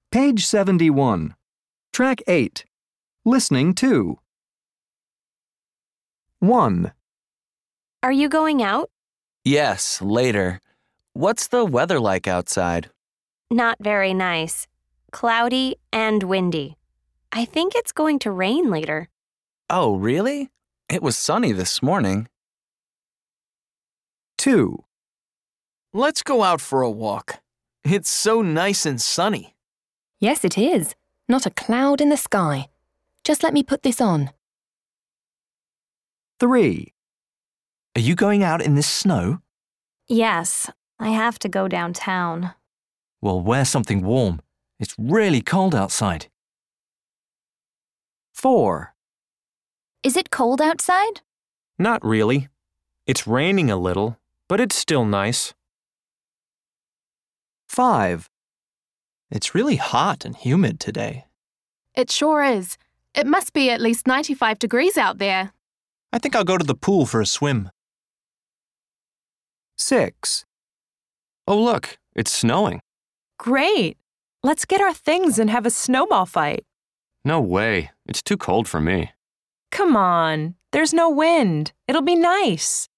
Page 71. Track 8. Listening to. 1, Are you going out? Yes, later. What's the weather like outside? Not very nice. Cloudy and windy. I think it's going to rain later. Oh, really? It was sunny this morning. 2, Let's go out for a walk. It's so nice and sunny. Yes, it is. Not a cloud in the sky. Just let me put this on. 3, Are you going out in this snow? Yes, I have to go downtown. Well, wear something warm. It's really cold outside. 4, Is it cold outside? Not really. It's raining a little, but it's still nice. 5, It's really hot and humid today. It sure is. It must be at least 95 degrees out there. I think I'll go to the pool for a swim. 6, Oh, look, it's snowing. Great! Let's get our things and have a snowball fight. No way. It's too cold for me. Come on, there's no wind. It'll be nice.